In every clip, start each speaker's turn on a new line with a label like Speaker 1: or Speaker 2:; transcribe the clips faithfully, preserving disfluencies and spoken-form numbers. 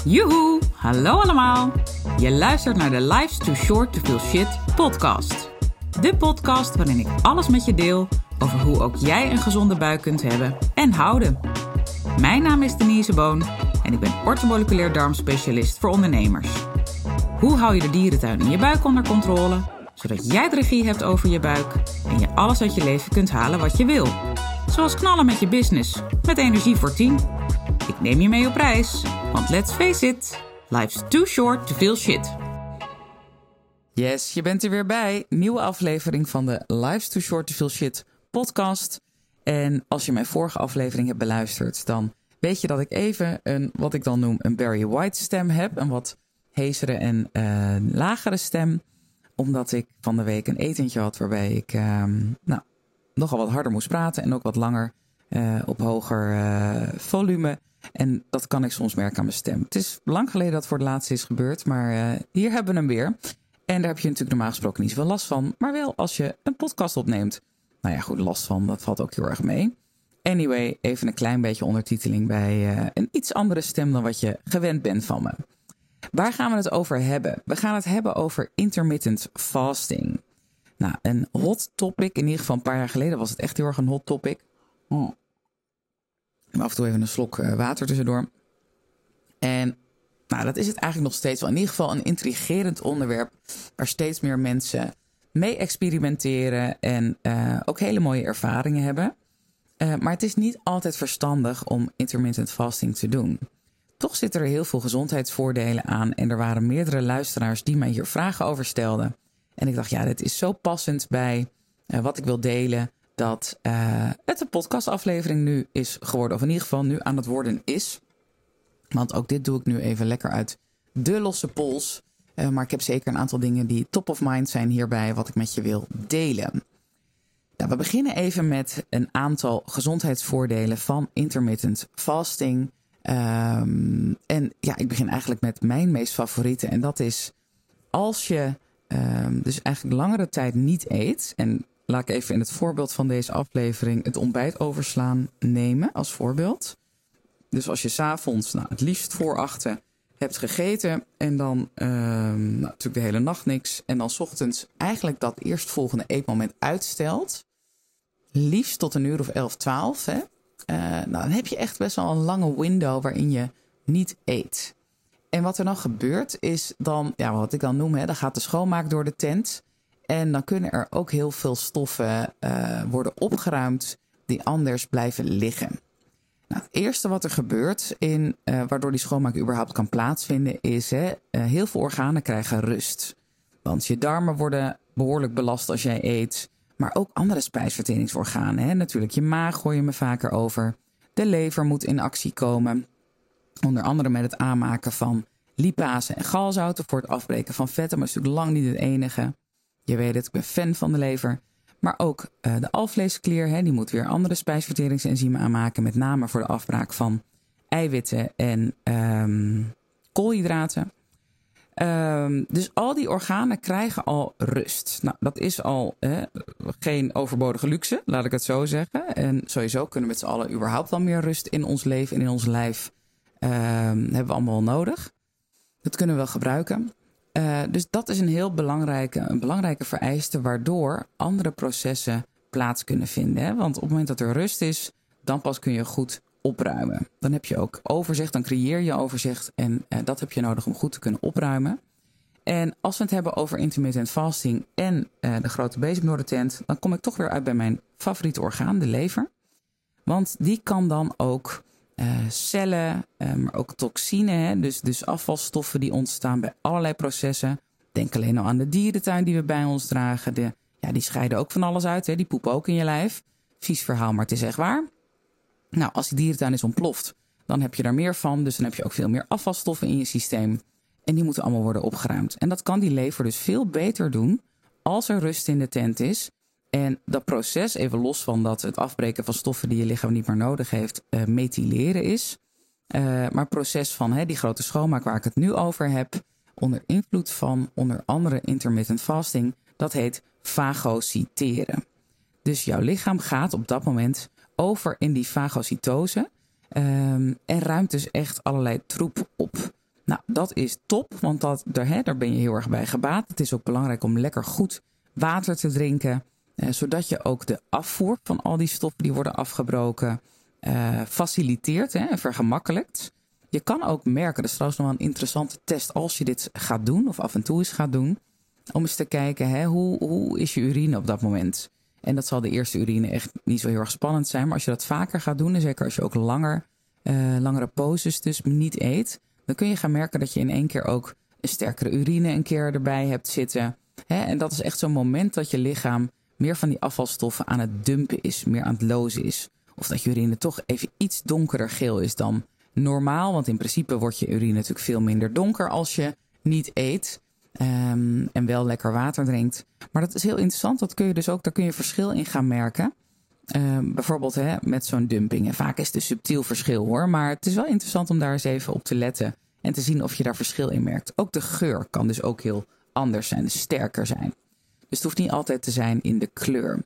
Speaker 1: Joehoe, hallo allemaal. Je luistert naar de Life's Too Short to Feel Shit podcast. De podcast waarin ik alles met je deel over hoe ook jij een gezonde buik kunt hebben en houden. Mijn naam is Denise Boon en ik ben orthomoleculair darmspecialist voor ondernemers. Hoe hou je de dierentuin in je buik onder controle, zodat jij de regie hebt over je buik en je alles uit je leven kunt halen wat je wil. Zoals knallen met je business, met energie voor tien. Ik neem je mee op reis, want let's face it, life's too short to feel shit. Yes, je bent er weer bij. Nieuwe aflevering van de Life's Too Short to Feel Shit podcast. En als je mijn vorige aflevering hebt beluisterd, dan weet je dat ik even een, wat ik dan noem, een Barry White stem heb. Een wat hezere en uh, lagere stem. Omdat ik van de week een etentje had waarbij ik uh, nou, nogal wat harder moest praten en ook wat langer uh, op hoger uh, volume. En dat kan ik soms merken aan mijn stem. Het is lang geleden dat het voor het laatst is gebeurd, maar uh, hier hebben we hem weer. En daar heb je natuurlijk normaal gesproken niet zoveel last van. Maar wel als je een podcast opneemt. Nou ja, goed, last van, dat valt ook heel erg mee. Anyway, even een klein beetje ondertiteling bij uh, een iets andere stem dan wat je gewend bent van me. Waar gaan we het over hebben? We gaan het hebben over intermittent fasting. Nou, een hot topic. In ieder geval een paar jaar geleden was het echt heel erg een hot topic. Oh. Af en toe even een slok uh, water tussendoor. En nou, dat is het eigenlijk nog steeds wel. In ieder geval een intrigerend onderwerp waar steeds meer mensen mee experimenteren en uh, ook hele mooie ervaringen hebben. Uh, maar het is niet altijd verstandig om intermittent fasting te doen. Toch zitten er heel veel gezondheidsvoordelen aan en er waren meerdere luisteraars die mij hier vragen over stelden. En ik dacht, ja, dit is zo passend bij uh, wat ik wil delen, dat uh, het een podcastaflevering nu is geworden. Of in ieder geval nu aan het worden is. Want ook dit doe ik nu even lekker uit de losse pols. Uh, maar ik heb zeker een aantal dingen die top of mind zijn hierbij, wat ik met je wil delen. Nou, we beginnen even met een aantal gezondheidsvoordelen van intermittent fasting. Um, en ja, ik begin eigenlijk met mijn meest favoriete. En dat is als je um, dus eigenlijk langere tijd niet eet. En laat ik even in het voorbeeld van deze aflevering het ontbijt overslaan nemen als voorbeeld. Dus als je 's avonds, nou, het liefst voor achten, hebt gegeten en dan um, nou, natuurlijk de hele nacht niks. En dan 's ochtends eigenlijk dat eerstvolgende eetmoment uitstelt. Liefst tot een uur of elf, twaalf. Hè? Uh, nou, dan heb je echt best wel een lange window waarin je niet eet. En wat er dan gebeurt is dan, ja, wat ik dan noem, hè, dan gaat de schoonmaak door de tent. En dan kunnen er ook heel veel stoffen uh, worden opgeruimd die anders blijven liggen. Nou, het eerste wat er gebeurt, in, uh, waardoor die schoonmaak überhaupt kan plaatsvinden, is hè, uh, heel veel organen krijgen rust. Want je darmen worden behoorlijk belast als jij eet. Maar ook andere spijsverteringsorganen. Hè? Natuurlijk, je maag hoor je me vaker over. De lever moet in actie komen. Onder andere met het aanmaken van lipase en galzouten voor het afbreken van vetten. Maar dat is natuurlijk lang niet het enige. Je weet het, ik ben fan van de lever. Maar ook uh, de alvleesklier, hè, die moet weer andere spijsverteringsenzymen aanmaken. Met name voor de afbraak van eiwitten en um, koolhydraten. Um, dus al die organen krijgen al rust. Nou, dat is al eh, geen overbodige luxe, laat ik het zo zeggen. En sowieso kunnen we met z'n allen überhaupt wel meer rust in ons leven en in ons lijf. Um, hebben we allemaal nodig. Dat kunnen we wel gebruiken. Uh, dus dat is een heel belangrijke, een belangrijke vereiste waardoor andere processen plaats kunnen vinden. Hè? Want op het moment dat er rust is, dan pas kun je goed opruimen. Dan heb je ook overzicht, dan creëer je overzicht en uh, dat heb je nodig om goed te kunnen opruimen. En als we het hebben over intermittent fasting en uh, de grote bezemnoordentent, dan kom ik toch weer uit bij mijn favoriete orgaan, de lever. Want die kan dan ook uh, cellen, uh, maar ook toxine, hè, dus, dus afvalstoffen die ontstaan bij allerlei processen. Denk alleen al aan de dierentuin die we bij ons dragen. De, ja, die scheiden ook van alles uit, hè, die poepen ook in je lijf. Vies verhaal, maar het is echt waar. Nou, als die dierentuin is ontploft, dan heb je daar meer van. Dus dan heb je ook veel meer afvalstoffen in je systeem. En die moeten allemaal worden opgeruimd. En dat kan die lever dus veel beter doen als er rust in de tent is. En dat proces, even los van dat het afbreken van stoffen die je lichaam niet meer nodig heeft, uh, methyleren is. Uh, maar het proces van hè, die grote schoonmaak waar ik het nu over heb, onder invloed van onder andere intermittent fasting, dat heet fagocyteren. Dus jouw lichaam gaat op dat moment over in die fagocytose um, en ruimt dus echt allerlei troep op. Nou, dat is top, want dat, daar, hè, daar ben je heel erg bij gebaat. Het is ook belangrijk om lekker goed water te drinken, eh, zodat je ook de afvoer van al die stoffen die worden afgebroken uh, faciliteert hè, en vergemakkelijkt. Je kan ook merken, dat is trouwens nog wel een interessante test als je dit gaat doen of af en toe eens gaat doen, om eens te kijken hè, hoe, hoe is je urine op dat moment. En dat zal de eerste urine echt niet zo heel erg spannend zijn, maar als je dat vaker gaat doen en zeker als je ook langer, uh, langere poses dus niet eet, dan kun je gaan merken dat je in één keer ook een sterkere urine een keer erbij hebt zitten. Hè? En dat is echt zo'n moment dat je lichaam meer van die afvalstoffen aan het dumpen is, meer aan het lozen is. Of dat je urine toch even iets donkerder geel is dan normaal. Want in principe wordt je urine natuurlijk veel minder donker als je niet eet. Um, en wel lekker water drinkt. Maar dat is heel interessant. Dat kun je dus ook, daar kun je verschil in gaan merken. Um, bijvoorbeeld hè, met zo'n dumping. En vaak is het een subtiel verschil hoor. Maar het is wel interessant om daar eens even op te letten. En te zien of je daar verschil in merkt. Ook de geur kan dus ook heel anders zijn. Dus sterker zijn. Dus het hoeft niet altijd te zijn in de kleur.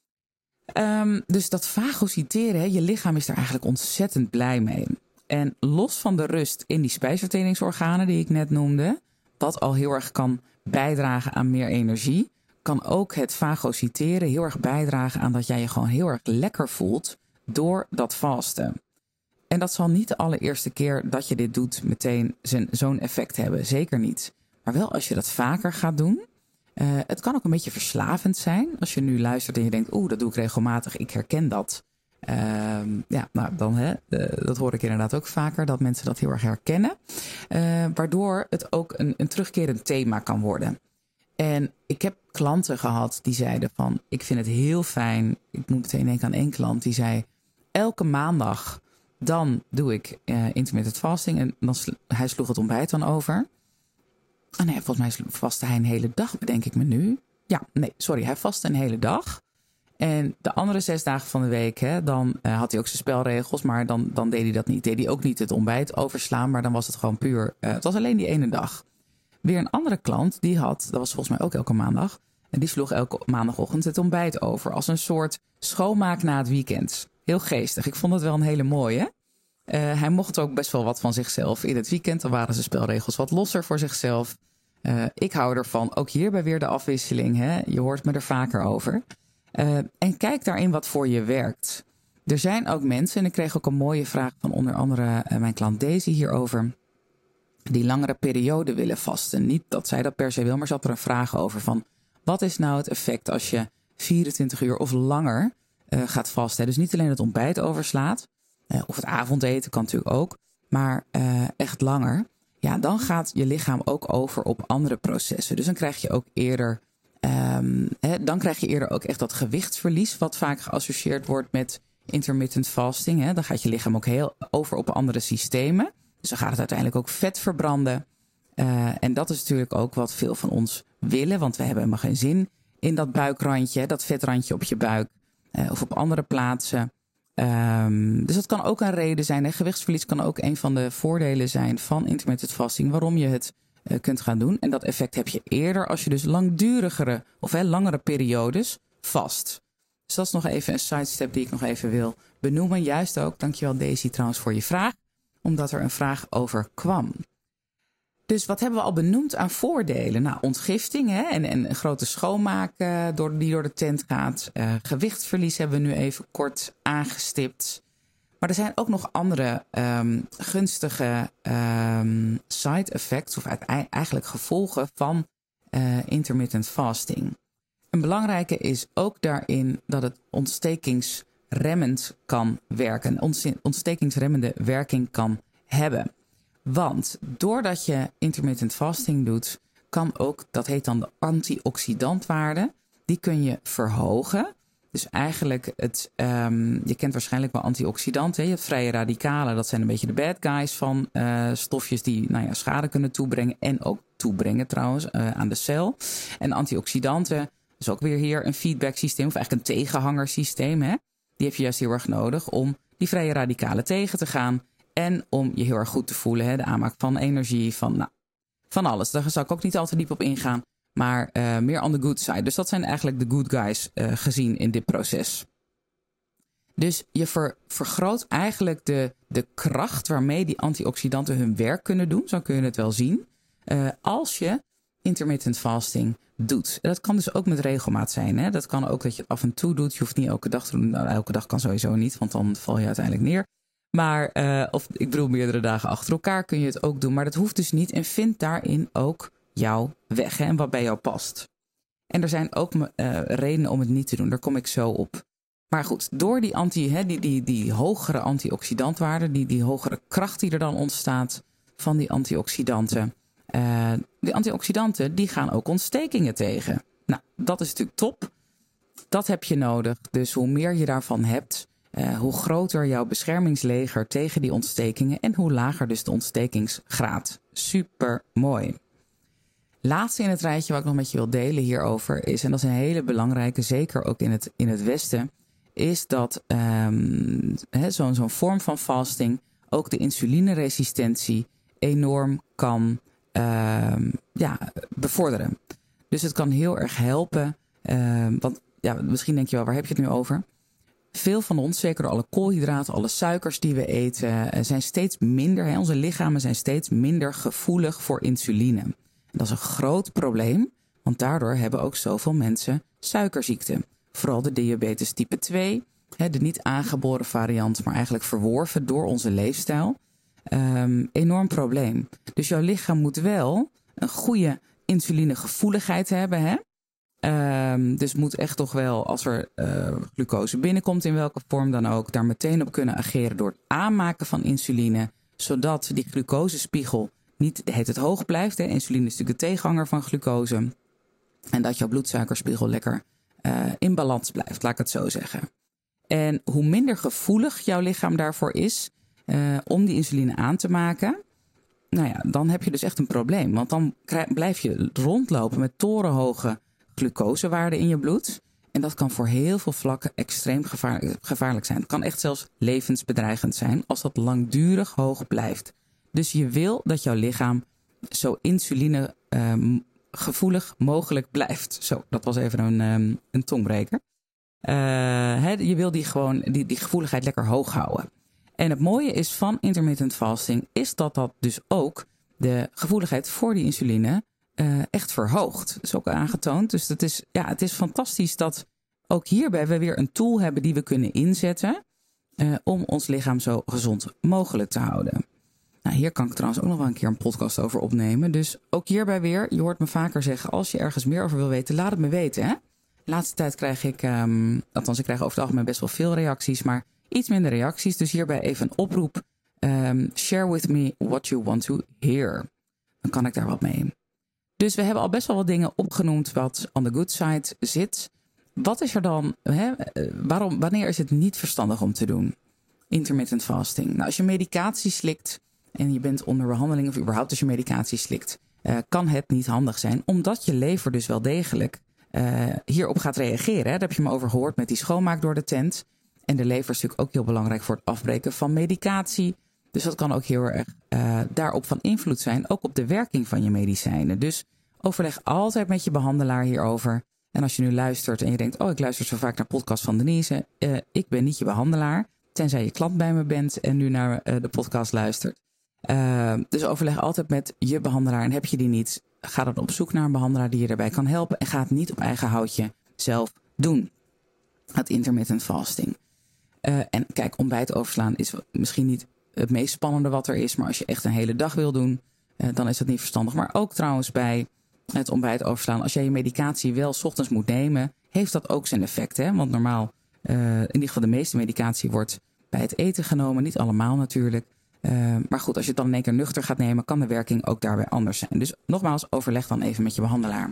Speaker 1: Um, dus dat fagociteren, hè, je lichaam is daar eigenlijk ontzettend blij mee. En los van de rust in die spijsverteringsorganen die ik net noemde, wat al heel erg kan bijdragen aan meer energie, kan ook het fagociteren heel erg bijdragen aan dat jij je gewoon heel erg lekker voelt door dat vasten. En dat zal niet de allereerste keer dat je dit doet meteen zijn, zo'n effect hebben. Zeker niet. Maar wel als je dat vaker gaat doen. Uh, het kan ook een beetje verslavend zijn. Als je nu luistert en je denkt, oeh, dat doe ik regelmatig. Ik herken dat. Uh, ja, nou dan, hè, uh, dat hoor ik inderdaad ook vaker. Dat mensen dat heel erg herkennen. Uh, waardoor het ook een, een terugkerend thema kan worden. En ik heb klanten gehad die zeiden van, ik vind het heel fijn. Ik moet meteen denken aan één klant die zei, elke maandag dan doe ik uh, intermittent fasting. En dan sl- hij sloeg het ontbijt dan over. Ah nee, volgens mij vastte hij een hele dag, bedenk ik me nu. Ja, nee, sorry, hij vastte een hele dag. En de andere zes dagen van de week, hè, dan uh, had hij ook zijn spelregels, maar dan, dan deed hij dat niet. Deed hij ook niet het ontbijt overslaan, maar dan was het gewoon puur, uh, het was alleen die ene dag. Weer een andere klant, die had, dat was volgens mij ook elke maandag, en die sloeg elke maandagochtend het ontbijt over als een soort schoonmaak na het weekend. Heel geestig, ik vond het wel een hele mooie. Uh, hij mocht ook best wel wat van zichzelf in het weekend. Dan waren zijn spelregels wat losser voor zichzelf. Uh, ik hou ervan. Ook hierbij weer de afwisseling. Hè? Je hoort me er vaker over. Uh, en kijk daarin wat voor je werkt. Er zijn ook mensen, en ik kreeg ook een mooie vraag van onder andere uh, mijn klant Daisy hierover, die langere periode willen vasten. Niet dat zij dat per se wil, maar ze had er een vraag over van, wat is nou het effect als je vierentwintig uur of langer uh, gaat vasten? Dus niet alleen het ontbijt overslaat, Uh, of het avondeten kan natuurlijk ook. Maar uh, echt langer. Ja, dan gaat je lichaam ook over op andere processen. Dus dan krijg je ook eerder. Um, hè, dan krijg je eerder ook echt dat gewichtsverlies. Wat vaak geassocieerd wordt met intermittent fasting. Hè. Dan gaat je lichaam ook heel over op andere systemen. Dus dan gaat het uiteindelijk ook vet verbranden. Uh, en dat is natuurlijk ook wat veel van ons willen. Want we hebben helemaal geen zin in dat buikrandje. Dat vetrandje op je buik. Uh, of op andere plaatsen. Um, dus dat kan ook een reden zijn. Hè. Gewichtsverlies kan ook een van de voordelen zijn van intermittent fasting, waarom je het uh, kunt gaan doen. En dat effect heb je eerder als je dus langdurigere of hè, langere periodes vast. Dus dat is nog even een sidestep die ik nog even wil benoemen. Juist ook, dankjewel Daisy trouwens voor je vraag, omdat er een vraag over kwam. Dus wat hebben we al benoemd aan voordelen? Nou, ontgifting hè, en, en een grote schoonmaak uh, door, die door de tent gaat. Uh, gewichtsverlies hebben we nu even kort aangestipt. Maar er zijn ook nog andere um, gunstige um, side effects, of eigenlijk gevolgen van uh, intermittent fasting. Een belangrijke is ook daarin dat het ontstekingsremmend kan werken. Een ontstekingsremmende werking kan hebben. Want doordat je intermittent fasting doet, kan ook, dat heet dan de antioxidantwaarde, die kun je verhogen. Dus eigenlijk, het, um, je kent waarschijnlijk wel antioxidanten. Je hebt vrije radicalen, dat zijn een beetje de bad guys van uh, stofjes die nou ja, schade kunnen toebrengen. En ook toebrengen trouwens uh, aan de cel. En antioxidanten is ook weer hier een feedback systeem, of eigenlijk een tegenhangersysteem. Hè? Die heb je juist heel erg nodig om die vrije radicalen tegen te gaan. En om je heel erg goed te voelen, hè, de aanmaak van energie, van, nou, van alles. Daar zal ik ook niet al te diep op ingaan, maar uh, meer on the good side. Dus dat zijn eigenlijk de good guys uh, gezien in dit proces. Dus je ver, vergroot eigenlijk de, de kracht waarmee die antioxidanten hun werk kunnen doen. Zo kun je het wel zien. Uh, als je intermittent fasting doet. Dat kan dus ook met regelmaat zijn. Hè? Dat kan ook dat je het af en toe doet. Je hoeft niet elke dag te doen. Nou, elke dag kan sowieso niet, want dan val je uiteindelijk neer. Maar, uh, of ik bedoel meerdere dagen achter elkaar kun je het ook doen. Maar dat hoeft dus niet. En vind daarin ook jouw weg, hè? En wat bij jou past. En er zijn ook uh, redenen om het niet te doen. Daar kom ik zo op. Maar goed, door die, anti, hè, die, die, die hogere antioxidantwaarde, die, die hogere kracht die er dan ontstaat van die antioxidanten. Uh, die antioxidanten die gaan ook ontstekingen tegen. Nou, dat is natuurlijk top. Dat heb je nodig. Dus hoe meer je daarvan hebt, uh, hoe groter jouw beschermingsleger tegen die ontstekingen en hoe lager dus de ontstekingsgraad. Super mooi. Laatste in het rijtje wat ik nog met je wil delen hierover is, en dat is een hele belangrijke, zeker ook in het, in het Westen, is dat um, he, zo'n, zo'n vorm van fasting ook de insulineresistentie enorm kan uh, ja, bevorderen. Dus het kan heel erg helpen. Uh, want ja, misschien denk je wel, waar heb je het nu over? Veel van ons, zeker door alle koolhydraten, alle suikers die we eten, zijn steeds minder, hè, onze lichamen zijn steeds minder gevoelig voor insuline. En dat is een groot probleem, want daardoor hebben ook zoveel mensen suikerziekte. Vooral de diabetes type twee, hè, de niet aangeboren variant, maar eigenlijk verworven door onze leefstijl. Um, enorm probleem. Dus jouw lichaam moet wel een goede insulinegevoeligheid hebben, hè? Um, dus moet echt toch wel, als er uh, glucose binnenkomt, in welke vorm dan ook, daar meteen op kunnen ageren door het aanmaken van insuline, zodat die glucosespiegel niet het, het hoog blijft. Hè? Insuline is natuurlijk de tegenhanger van glucose. En dat jouw bloedsuikerspiegel lekker uh, in balans blijft, laat ik het zo zeggen. En hoe minder gevoelig jouw lichaam daarvoor is uh, om die insuline aan te maken, nou ja, dan heb je dus echt een probleem. Want dan krijg, blijf je rondlopen met torenhoge glucosewaarden in je bloed. En dat kan voor heel veel vlakken extreem gevaar, gevaarlijk zijn. Het kan echt zelfs levensbedreigend zijn als dat langdurig hoog blijft. Dus je wil dat jouw lichaam zo insuline um, gevoelig mogelijk blijft. Zo, dat was even een, um, een tongbreker. Uh, he, je wil die gewoon die, die gevoeligheid lekker hoog houden. En het mooie is van intermittent fasting is dat dat dus ook de gevoeligheid voor die insuline uh, echt verhoogt. Dat is ook aangetoond. Dus dat is, ja, het is fantastisch dat ook hierbij we weer een tool hebben die we kunnen inzetten uh, om ons lichaam zo gezond mogelijk te houden. Nou, hier kan ik trouwens ook nog wel een keer een podcast over opnemen. Dus ook hierbij weer, je hoort me vaker zeggen, als je ergens meer over wil weten, laat het me weten. Hè? De laatste tijd krijg ik, um, althans ik krijg over het algemeen best wel veel reacties, maar iets minder reacties. Dus hierbij even een oproep. Um, share with me what you want to hear. Dan kan ik daar wat mee. Dus we hebben al best wel wat dingen opgenoemd wat on the good side zit. Wat is er dan, hè, waarom, wanneer is het niet verstandig om te doen? Intermittent fasting. Nou, als je medicatie slikt en je bent onder behandeling of überhaupt als je medicatie slikt, uh, kan het niet handig zijn, omdat je lever dus wel degelijk uh, hierop gaat reageren. Hè? Daar heb je me over gehoord met die schoonmaak door de tent. En de lever is natuurlijk ook heel belangrijk voor het afbreken van medicatie. Dus dat kan ook heel erg uh, daarop van invloed zijn, ook op de werking van je medicijnen. Dus overleg altijd met je behandelaar hierover. En als je nu luistert en je denkt, oh, ik luister zo vaak naar podcast van Denise. Uh, ik ben niet je behandelaar, tenzij je klant bij me bent en nu naar uh, de podcast luistert. Uh, dus overleg altijd met je behandelaar. En heb je die niet, ga dan op zoek naar een behandelaar die je daarbij kan helpen. En ga het niet op eigen houtje zelf doen. Het intermittent fasting. Uh, en kijk, ontbijt overslaan is misschien niet het meest spannende wat er is. Maar als je echt een hele dag wil doen, uh, dan is dat niet verstandig. Maar ook trouwens bij het ontbijt overslaan. Als jij je medicatie wel 's ochtends moet nemen, heeft dat ook zijn effect. Hè? Want normaal, uh, in ieder geval de meeste medicatie wordt bij het eten genomen. Niet allemaal natuurlijk. Uh, maar goed, als je het dan in één keer nuchter gaat nemen, kan de werking ook daarbij anders zijn. Dus nogmaals, overleg dan even met je behandelaar.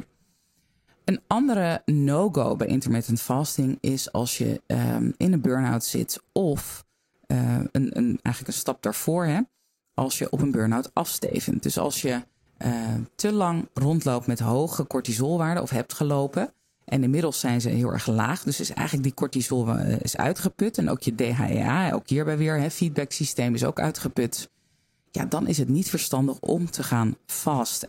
Speaker 1: Een andere no-go bij intermittent fasting is als je um, in een burn-out zit of uh, een, een, eigenlijk een stap daarvoor, hè, als je op een burn-out afstevend. Dus als je uh, te lang rondloopt met hoge cortisolwaarden of hebt gelopen en inmiddels zijn ze heel erg laag, dus is eigenlijk die cortisol uh, is uitgeput en ook je D H E A, ook hierbij weer, hè, feedbacksysteem is ook uitgeput. Ja, dan is het niet verstandig om te gaan fasten.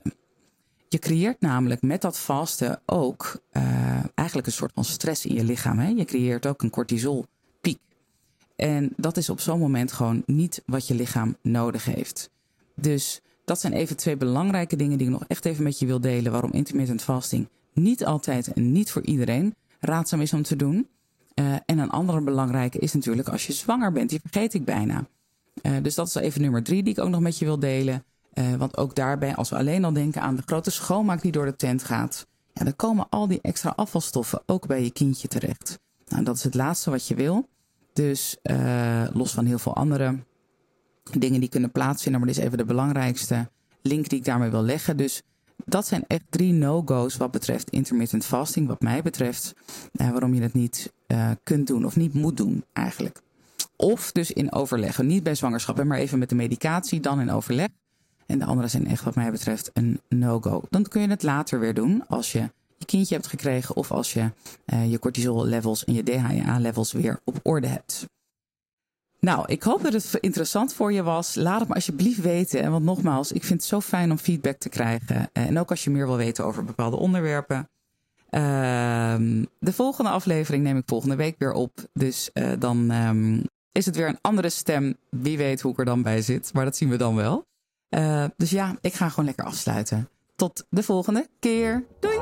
Speaker 1: Je creëert namelijk met dat vasten ook uh, eigenlijk een soort van stress in je lichaam. Hè? Je creëert ook een cortisolpiek. En dat is op zo'n moment gewoon niet wat je lichaam nodig heeft. Dus dat zijn even twee belangrijke dingen die ik nog echt even met je wil delen. Waarom intermittent fasting niet altijd en niet voor iedereen raadzaam is om te doen. Uh, en een andere belangrijke is natuurlijk als je zwanger bent. Die vergeet ik bijna. Uh, dus dat is even nummer drie die ik ook nog met je wil delen. Uh, want ook daarbij, als we alleen al denken aan de grote schoonmaak die door de tent gaat. Ja, dan komen al die extra afvalstoffen ook bij je kindje terecht. Nou, dat is het laatste wat je wil. Dus uh, los van heel veel andere dingen die kunnen plaatsvinden. Maar dit is even de belangrijkste link die ik daarmee wil leggen. Dus dat zijn echt drie no-go's wat betreft intermittent fasting. Wat mij betreft. Uh, waarom je het niet uh, kunt doen of niet moet doen eigenlijk. Of dus in overleg. Niet bij zwangerschap, maar even met de medicatie. Dan in overleg. En de andere zijn echt wat mij betreft een no-go. Dan kun je het later weer doen als je je kindje hebt gekregen. Of als je uh, je cortisol levels en je D H E A levels weer op orde hebt. Nou, ik hoop dat het interessant voor je was. Laat het me alsjeblieft weten. Want nogmaals, ik vind het zo fijn om feedback te krijgen. En ook als je meer wil weten over bepaalde onderwerpen. Uh, de volgende aflevering neem ik volgende week weer op. Dus uh, dan um, is het weer een andere stem. Wie weet hoe ik er dan bij zit. Maar dat zien we dan wel. Uh, dus ja, ik ga gewoon lekker afsluiten. Tot de volgende keer. Doei!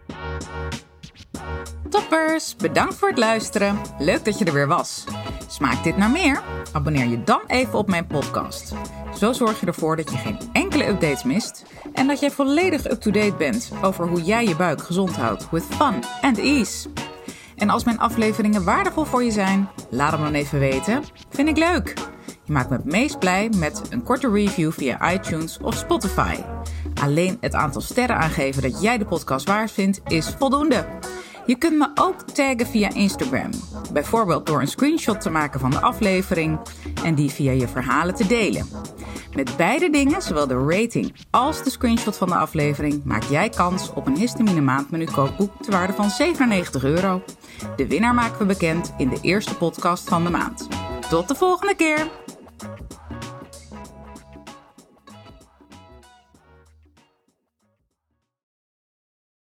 Speaker 1: Toppers, bedankt voor het luisteren. Leuk dat je er weer was. Smaakt dit naar meer? Abonneer je dan even op mijn podcast. Zo zorg je ervoor dat je geen enkele updates mist en dat jij volledig up-to-date bent over hoe jij je buik gezond houdt with fun and ease. En als mijn afleveringen waardevol voor je zijn, laat hem dan even weten. Vind ik leuk. Je maakt me het meest blij met een korte review via iTunes of Spotify. Alleen het aantal sterren aangeven dat jij de podcast waard vindt is voldoende. Je kunt me ook taggen via Instagram. Bijvoorbeeld door een screenshot te maken van de aflevering en die via je verhalen te delen. Met beide dingen, zowel de rating als de screenshot van de aflevering, maak jij kans op een Histamine maandmenu kookboek ter waarde van zevenennegentig euro. De winnaar maken we bekend in de eerste podcast van de maand. Tot de volgende keer!